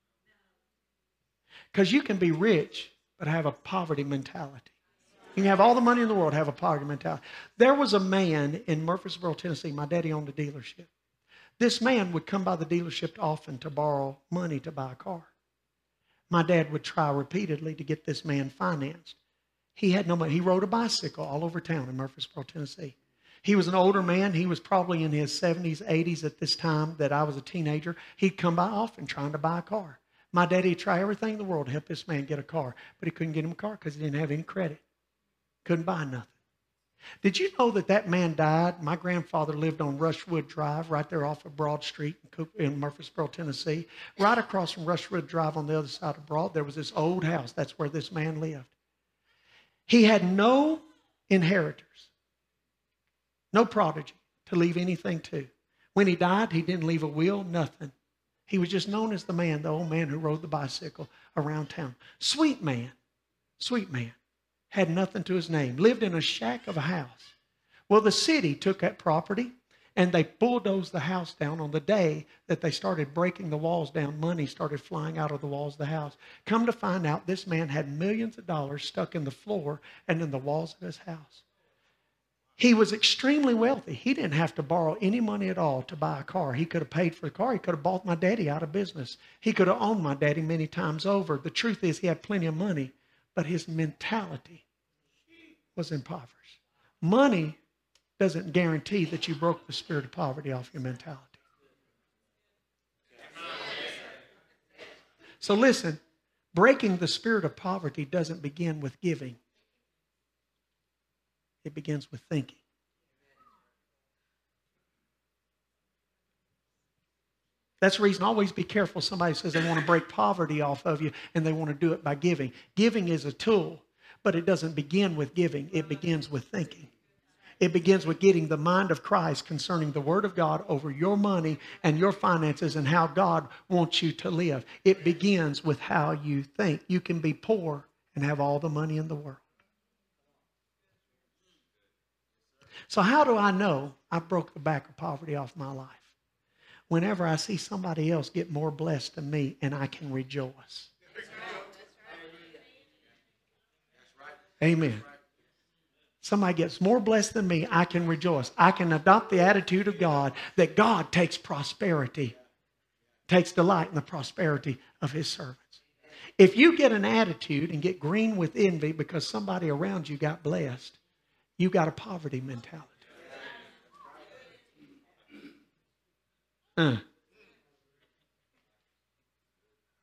Because you can be rich, but have a poverty mentality. You can have all the money in the world, have a poverty mentality. There was a man in Murfreesboro, Tennessee. My daddy owned a dealership. This man would come by the dealership often to borrow money to buy a car. My dad would try repeatedly to get this man financed. He had no money. He rode a bicycle all over town in Murfreesboro, Tennessee. He was an older man. He was probably in his 70s, 80s at this time that I was a teenager. He'd come by often trying to buy a car. My daddy would try everything in the world to help this man get a car, but he couldn't get him a car because he didn't have any credit. Couldn't buy nothing. Did you know that that man died? My grandfather lived on Rushwood Drive right there off of Broad Street in Murfreesboro, Tennessee. Right across from Rushwood Drive on the other side of Broad, there was this old house. That's where this man lived. He had no inheritors, no prodigy to leave anything to. When he died, he didn't leave a will, nothing. He was just known as the man, the old man who rode the bicycle around town. Sweet man, sweet man. Had nothing to his name, lived in a shack of a house. Well, the city took that property and they bulldozed the house down on the day that they started breaking the walls down. Money started flying out of the walls of the house. Come to find out, this man had millions of dollars stuck in the floor and in the walls of his house. He was extremely wealthy. He didn't have to borrow any money at all to buy a car. He could have paid for the car. He could have bought my daddy out of business. He could have owned my daddy many times over. The truth is he had plenty of money. But his mentality was impoverished. Money doesn't guarantee that you broke the spirit of poverty off your mentality. So listen, breaking the spirit of poverty doesn't begin with giving. It begins with thinking. That's the reason, always be careful. Somebody says they want to break poverty off of you and they want to do it by giving. Giving is a tool, but it doesn't begin with giving. It begins with thinking. It begins with getting the mind of Christ concerning the Word of God over your money and your finances and how God wants you to live. It begins with how you think. You can be poor and have all the money in the world. So how do I know I broke the back of poverty off my life? Whenever I see somebody else get more blessed than me and I can rejoice. Amen. Somebody gets more blessed than me, I can rejoice. I can adopt the attitude of God that God takes prosperity, takes delight in the prosperity of His servants. If you get an attitude and get green with envy because somebody around you got blessed, you got a poverty mentality.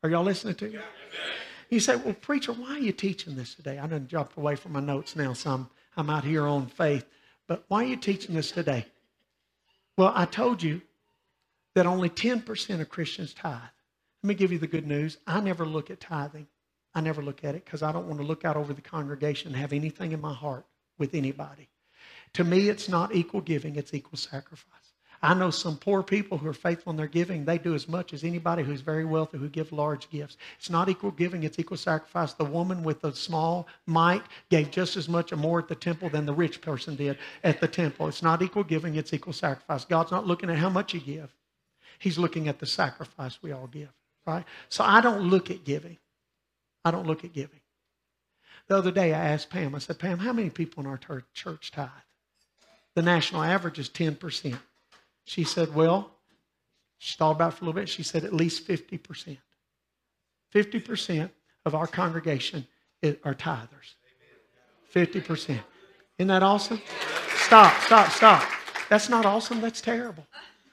Are y'all listening to me? You say, well, preacher, why are you teaching this today? I done dropped away from my notes now, so I'm out here on faith. But why are you teaching this today? Well, I told you that only 10% of Christians tithe. Let me give you the good news. I never look at tithing. I never look at it because I don't want to look out over the congregation and have anything in my heart with anybody. To me, it's not equal giving, it's equal sacrifice. I know some poor people who are faithful in their giving. They do as much as anybody who's very wealthy who give large gifts. It's not equal giving, it's equal sacrifice. The woman with the small mite gave just as much or more at the temple than the rich person did at the temple. It's not equal giving, it's equal sacrifice. God's not looking at how much you give. He's looking at the sacrifice we all give, right? So I don't look at giving. I don't look at giving. The other day I asked Pam, I said, Pam, how many people in our church tithe? The national average is 10%. She said, well, she thought about it for a little bit. She said at least 50%. 50% of our congregation are tithers. 50%. Isn't that awesome? Stop. That's not awesome. That's terrible.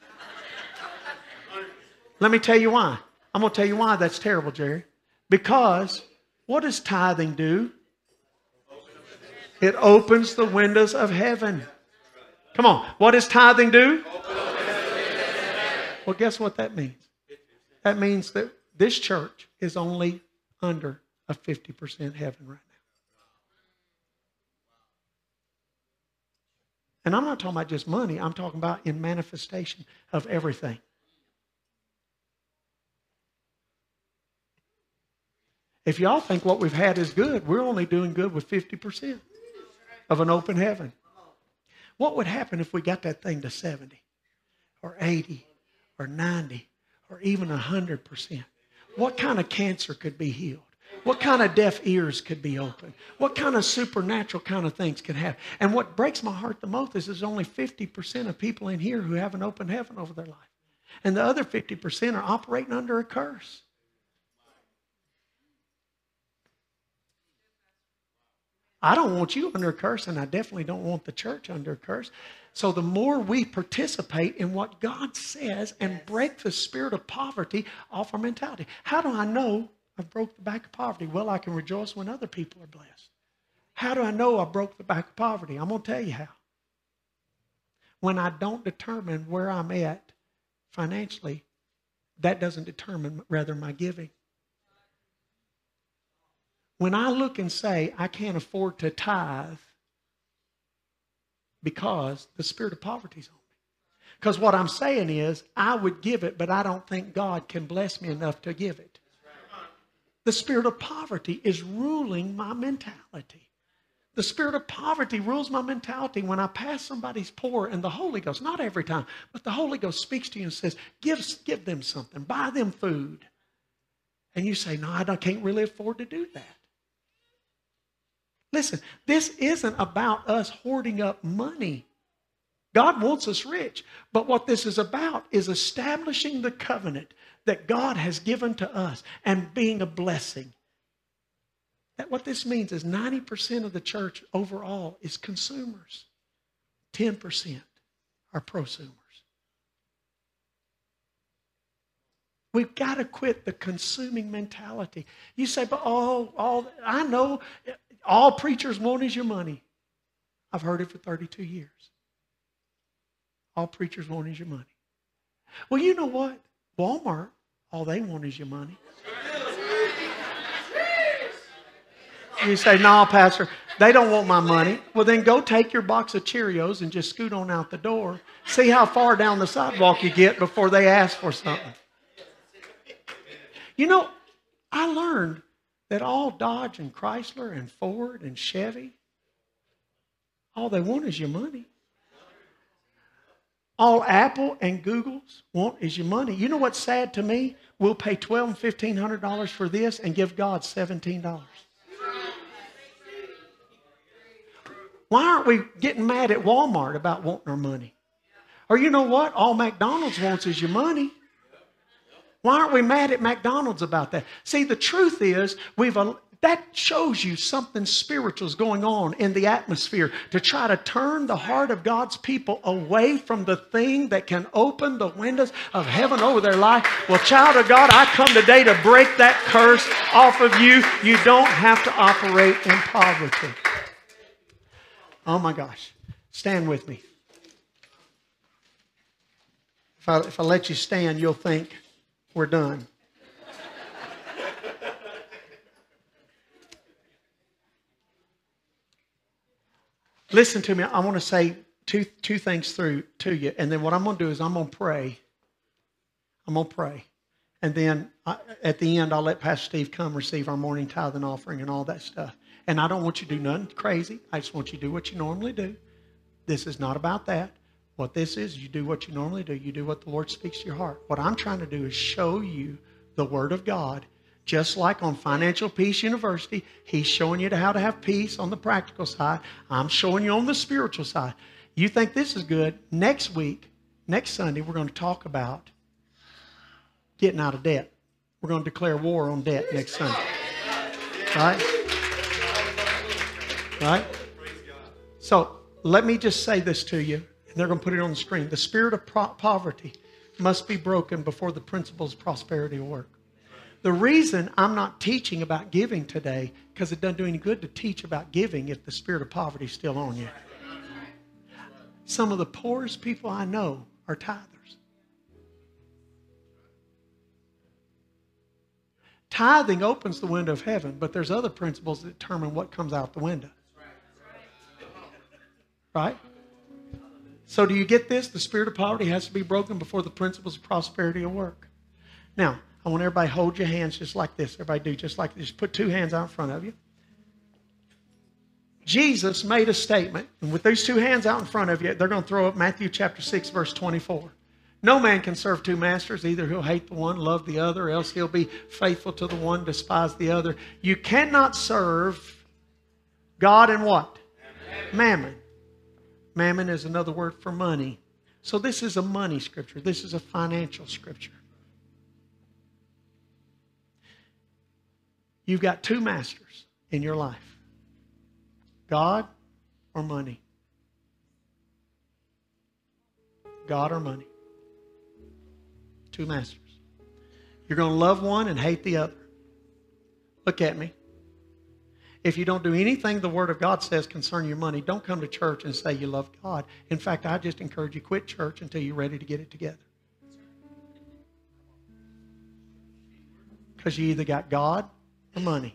Let me tell you why. I'm going to tell you why that's terrible, Jerry. Because what does tithing do? It opens the windows of heaven. Come on. What does tithing do? Well, guess what that means? That means that this church is only under a 50% heaven right now. And I'm not talking about just money. I'm talking about in manifestation of everything. If y'all think what we've had is good, we're only doing good with 50% of an open heaven. What would happen if we got that thing to 70 or 80 or 90 or even 100%? What kind of cancer could be healed? What kind of deaf ears could be opened? What kind of supernatural kind of things can happen? And what breaks my heart the most is there's only 50% of people in here who have an open heaven over their life. And the other 50% are operating under a curse. I don't want you under a curse, and I definitely don't want the church under a curse. So the more we participate in what God says and break the spirit of poverty off our mentality. How do I know I broke the back of poverty? Well, I can rejoice when other people are blessed. How do I know I broke the back of poverty? I'm going to tell you how. When I don't determine where I'm at financially, that doesn't determine rather my giving. When I look and say, I can't afford to tithe because the spirit of poverty is on me. Because what I'm saying is, I would give it, but I don't think God can bless me enough to give it. The spirit of poverty is ruling my mentality. The spirit of poverty rules my mentality when I pass somebody's poor and the Holy Ghost, not every time, but the Holy Ghost speaks to you and says, give them something, buy them food. And you say, no, I can't really afford to do that. Listen, this isn't about us hoarding up money. God wants us rich. But what this is about is establishing the covenant that God has given to us and being a blessing. That what this means is 90% of the church overall is consumers. 10% are prosumers. We've got to quit the consuming mentality. You say, but I know all preachers want is your money. I've heard it for 32 years. All preachers want is your money. Well, you know what? Walmart, all they want is your money. You say, no, Pastor, they don't want my money. Well, then go take your box of Cheerios and just scoot on out the door. See how far down the sidewalk you get before they ask for something. You know, I learned that all Dodge and Chrysler and Ford and Chevy, all they want is your money. All Apple and Google's want is your money. You know what's sad to me? We'll pay $1,200 and $1,500 for this and give God $17. Why aren't we getting mad at Walmart about wanting our money? Or you know what? All McDonald's wants is your money. Why aren't we mad at McDonald's about that? See, the truth is, That shows you something spiritual is going on in the atmosphere to try to turn the heart of God's people away from the thing that can open the windows of heaven over their life. Well, child of God, I come today to break that curse off of you. You don't have to operate in poverty. Oh my gosh. Stand with me. If I let you stand, you'll think we're done. Listen to me. I want to say two things through to you. And then what I'm going to do is I'm going to pray. I'm going to pray. And then at the end, I'll let Pastor Steve come receive our morning tithe and offering and all that stuff. And I don't want you to do nothing crazy. I just want you to do what you normally do. This is not about that. What this is, you do what you normally do. You do what the Lord speaks to your heart. What I'm trying to do is show you the Word of God. Just like on Financial Peace University, He's showing you how to have peace on the practical side. I'm showing you on the spiritual side. You think this is good? Next week, next Sunday, we're going to talk about getting out of debt. We're going to declare war on debt next Sunday. Right? Right? So let me just say this to you, and they're going to put it on the screen. The spirit of poverty must be broken before the principles of prosperity will work. The reason I'm not teaching about giving today, because it doesn't do any good to teach about giving if the spirit of poverty is still on you. Some of the poorest people I know are tithers. Tithing opens the window of heaven, but there's other principles that determine what comes out the window. Right? So do you get this? The spirit of poverty has to be broken before the principles of prosperity will work. Now, I want everybody to hold your hands just like this. Everybody do just like this. Just put two hands out in front of you. Jesus made a statement, and with those two hands out in front of you, they're going to throw up Matthew chapter 6, verse 24. No man can serve two masters. Either he'll hate the one, love the other, or else he'll be faithful to the one, despise the other. You cannot serve God and what? Mammon. Mammon is another word for money. So this is a money scripture. This is a financial scripture. You've got two masters in your life. God or money. God or money. Two masters. You're going to love one and hate the other. Look at me. If you don't do anything the Word of God says concerning your money, don't come to church and say you love God. In fact, I just encourage you to quit church until you're ready to get it together. Because you either got God or money.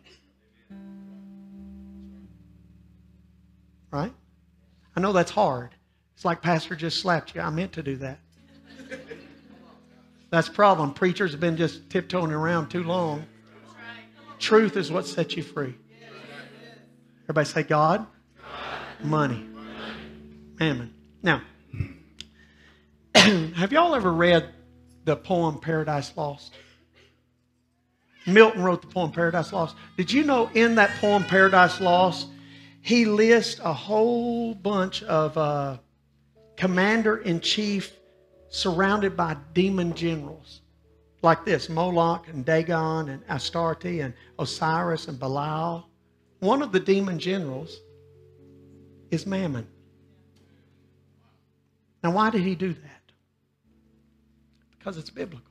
Right? I know that's hard. It's like Pastor just slapped you. I meant to do that. That's the problem. Preachers have been just tiptoeing around too long. Truth is what sets you free. Everybody say God, money, mammon. Now, have y'all ever read the poem Paradise Lost? Milton wrote the poem Paradise Lost. Did you know in that poem Paradise Lost, he lists a whole bunch of commander-in-chief surrounded by demon generals like this, Moloch and Dagon and Astarte and Osiris and Belial. One of the demon generals is Mammon. Now, why did he do that? Because it's biblical.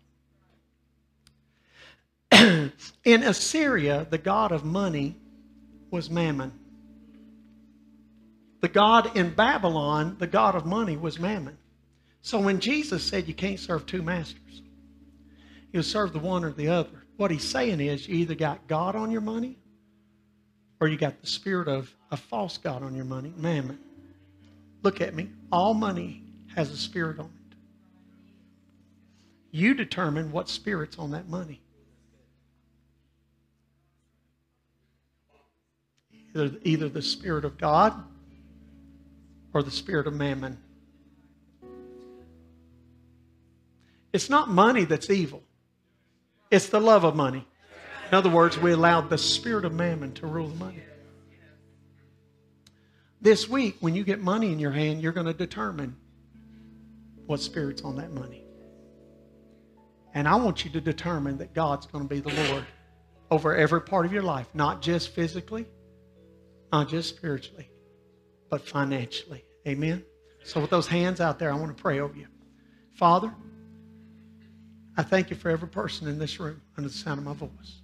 In Assyria, the god of money was Mammon. The god in Babylon, the god of money, was Mammon. So when Jesus said you can't serve two masters, you'll serve the one or the other. What he's saying is you either got God on your money or you got the spirit of a false god on your money, Mammon. Look at me. All money has a spirit on it. You determine what spirit's on that money. Either the spirit of God or the spirit of Mammon. It's not money that's evil. It's the love of money. In other words, we allowed the spirit of Mammon to rule the money. This week, when you get money in your hand, you're going to determine what spirit's on that money. And I want you to determine that God's going to be the Lord over every part of your life, not just physically, not just spiritually, but financially. Amen? So with those hands out there, I want to pray over you. Father, I thank you for every person in this room under the sound of my voice.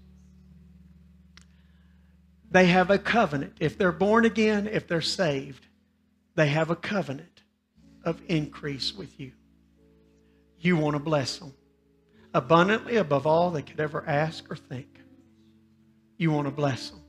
They have a covenant. If they're born again, if they're saved, they have a covenant of increase with you. You want to bless them abundantly above all they could ever ask or think. You want to bless them.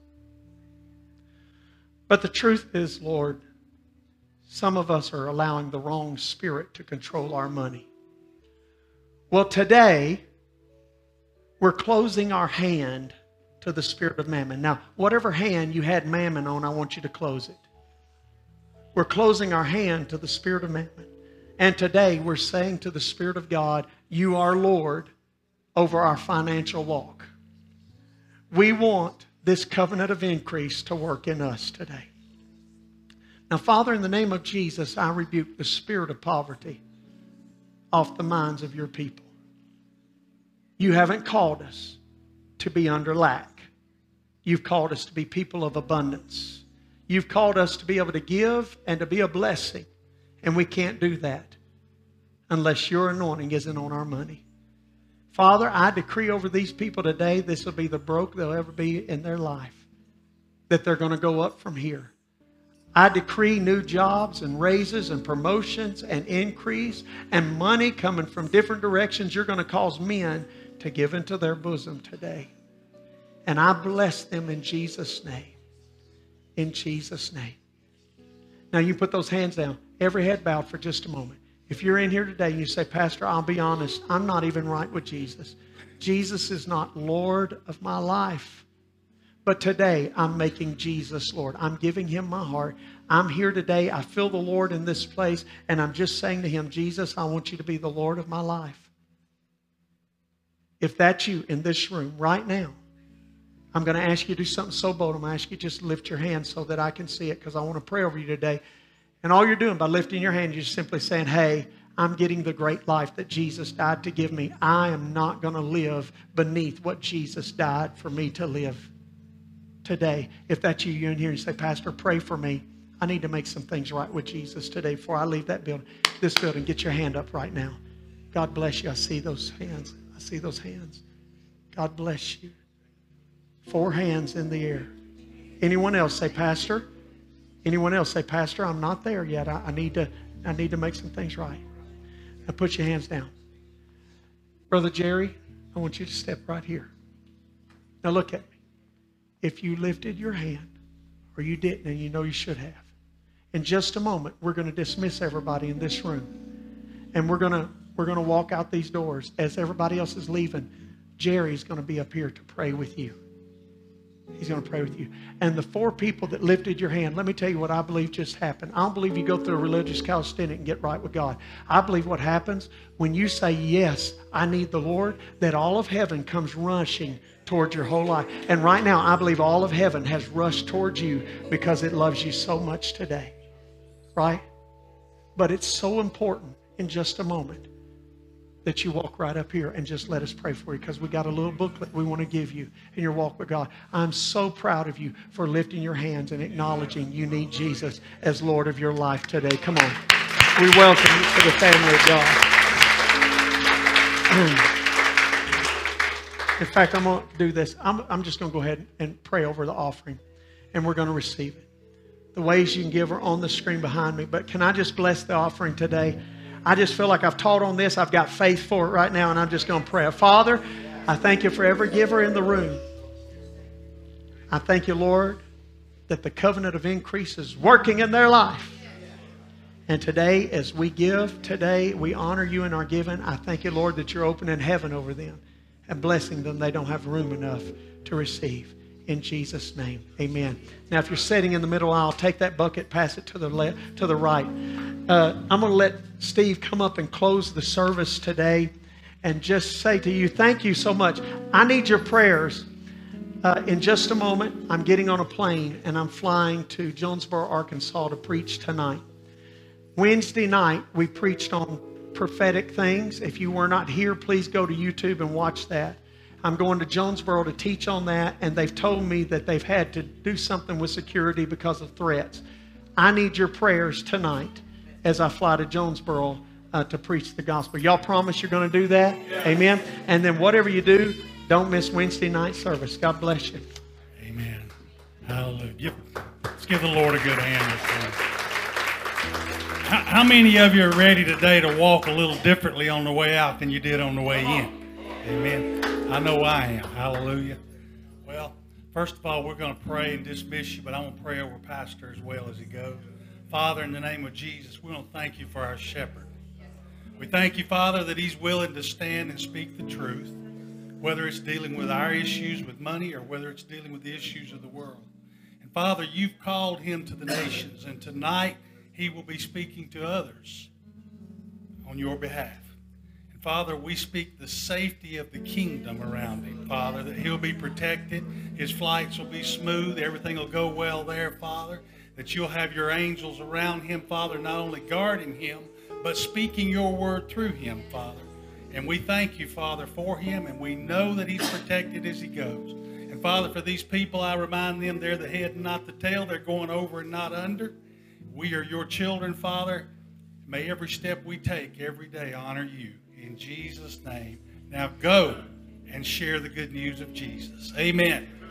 But the truth is, Lord, some of us are allowing the wrong spirit to control our money. Well, today, we're closing our hand to the spirit of mammon. Now, whatever hand you had mammon on, I want you to close it. We're closing our hand to the spirit of mammon. And today, we're saying to the Spirit of God, you are Lord over our financial walk. We want this covenant of increase to work in us today. Now, Father, in the name of Jesus, I rebuke the spirit of poverty off the minds of your people. You haven't called us to be under lack. You've called us to be people of abundance. You've called us to be able to give and to be a blessing. And we can't do that unless your anointing isn't on our money. Father, I decree over these people today, this will be the broke they'll ever be in their life. That they're going to go up from here. I decree new jobs and raises and promotions and increase and money coming from different directions. You're going to cause men to give into their bosom today. And I bless them in Jesus' name. In Jesus' name. Now you put those hands down. Every head bowed for just a moment. If you're in here today and you say, Pastor, I'll be honest, I'm not even right with Jesus. Jesus is not Lord of my life. But today, I'm making Jesus Lord. I'm giving Him my heart. I'm here today. I feel the Lord in this place. And I'm just saying to Him, Jesus, I want you to be the Lord of my life. If that's you in this room right now, I'm going to ask you to do something so bold. I'm going to ask you to just lift your hand so that I can see it, because I want to pray over you today. And all you're doing by lifting your hand, you're simply saying, hey, I'm getting the great life that Jesus died to give me. I am not going to live beneath what Jesus died for me to live today. If that's you, you're in here and you say, Pastor, pray for me. I need to make some things right with Jesus today before I leave that building. This building, get your hand up right now. God bless you. I see those hands. I see those hands. God bless you. 4 hands in the air. Anyone else say, Pastor? Anyone else say, Pastor, I'm not there yet. I need to make some things right. Now put your hands down. Brother Jerry, I want you to step right here. Now look at me. If you lifted your hand, or you didn't, and you know you should have, in just a moment, we're going to dismiss everybody in this room. And we're going to walk out these doors. As everybody else is leaving, Jerry's going to be up here to pray with you. He's going to pray with you. And the 4 people that lifted your hand, let me tell you what I believe just happened. I don't believe you go through a religious calisthenic and get right with God. I believe what happens when you say, yes, I need the Lord, that all of heaven comes rushing towards your whole life. And right now, I believe all of heaven has rushed towards you because it loves you so much today. Right? But it's so important in just a moment that you walk right up here and just let us pray for you, because we got a little booklet we want to give you in your walk with God. I'm so proud of you for lifting your hands and acknowledging you need Jesus as Lord of your life today. Come on. We welcome you to the family of God. In fact, I'm going to do this. I'm just going to go ahead and pray over the offering, and we're going to receive it. The ways you can give are on the screen behind me. But can I just bless the offering today? I just feel like I've taught on this. I've got faith for it right now, and I'm just going to pray. Father, I thank you for every giver in the room. I thank you, Lord, that the covenant of increase is working in their life. And today, as we give, today we honor you in our giving. I thank you, Lord, that you're opening heaven over them and blessing them. They don't have room enough to receive. In Jesus' name, amen. Now, if you're sitting in the middle aisle, take that bucket, pass it to the left, to the right. I'm going to let Steve come up and close the service today and just say to you, thank you so much. I need your prayers. In just a moment, I'm getting on a plane and I'm flying to Jonesboro, Arkansas to preach tonight. Wednesday night, we preached on prophetic things. If you were not here, please go to YouTube and watch that. I'm going to Jonesboro to teach on that, and they've told me that they've had to do something with security because of threats. I need your prayers tonight as I fly to Jonesboro to preach the gospel. Y'all promise you're going to do that? Yeah. Amen. And then whatever you do, don't miss Wednesday night service. God bless you. Amen. Hallelujah. Let's give the Lord a good hand this morning. How many of you are ready today to walk a little differently on the way out than you did on the way in? Amen. I know I am. Hallelujah. Well, first of all, we're going to pray and dismiss you, but I'm going to pray over Pastor as well as he goes. Father, in the name of Jesus, we want to thank you for our shepherd. We thank you, Father, that he's willing to stand and speak the truth, whether it's dealing with our issues with money or whether it's dealing with the issues of the world. And Father, you've called him to the nations, and tonight he will be speaking to others on your behalf. And Father, we speak the safety of the kingdom around him, Father, that he'll be protected, his flights will be smooth, everything will go well there, Father, that you'll have your angels around him, Father, not only guarding him, but speaking your word through him, Father. And we thank you, Father, for him, and we know that he's protected as he goes. And Father, for these people, I remind them they're the head and not the tail. They're going over and not under. We are your children, Father. May every step we take every day honor you. In Jesus' name. Now go and share the good news of Jesus. Amen.